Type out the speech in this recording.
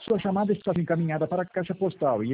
Sua chamada está encaminhada para a caixa postal e